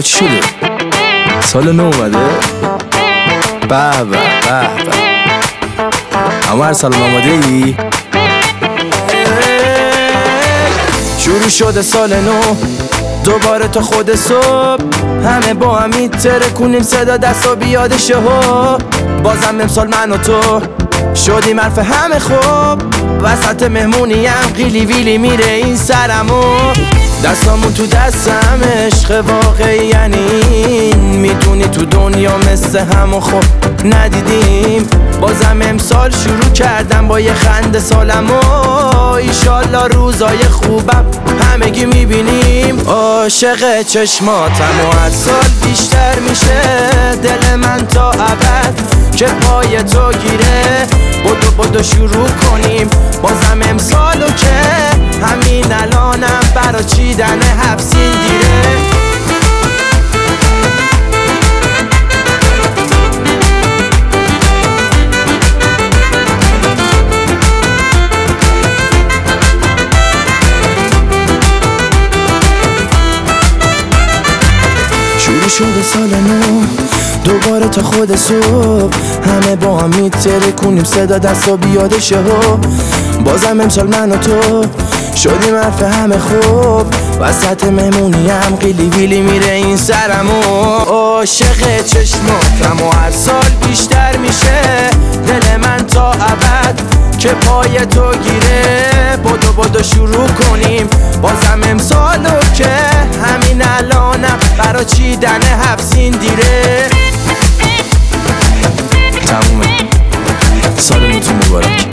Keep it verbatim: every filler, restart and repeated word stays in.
چی شده؟ سال نو اومده؟ به به به به اما هر سال آماده ای؟ شروع شده سال نو دوباره تا خود صبح، همه با هم میترکونیم صدا دستا بیاد شهو. بازم امسال من و تو شدیم حرف همه خوب، وسط مهمونیم قیلی ویلی میره این سرمو. دستامون تو دستم عشق واقعی یعنی میدونی تو دنیا مثل همو خوب ندیدیم. بازم امسال شروع کردم با یه خنده سالمو، ایشالله روزای خوبم همگی میبینیم. عاشق چشماتم و هر سال بیشتر میشه دل من تا ابد که پای تو گیره. بدو بدو شروع کنیم بازم امسالو که همین الانم برا چیدن حبسین دیره. شروع شده سال نو دوباره تا خود صبح، همه با هم میترکونیم صدا دستا بیاد شهو. بازم امسال من و تو شدیم حرف همه خوب، وسط مهمونیم قیلی ویلی میره این سرمو. عاشق چشماتم و هر سال بیشتر میشه دل من تا ابد که پای تو گیره. بدو بدو شروع کنیم بازم امسالو که همین الانم برا چیدن حبسین دیره. تمومه، سالتون مبارک.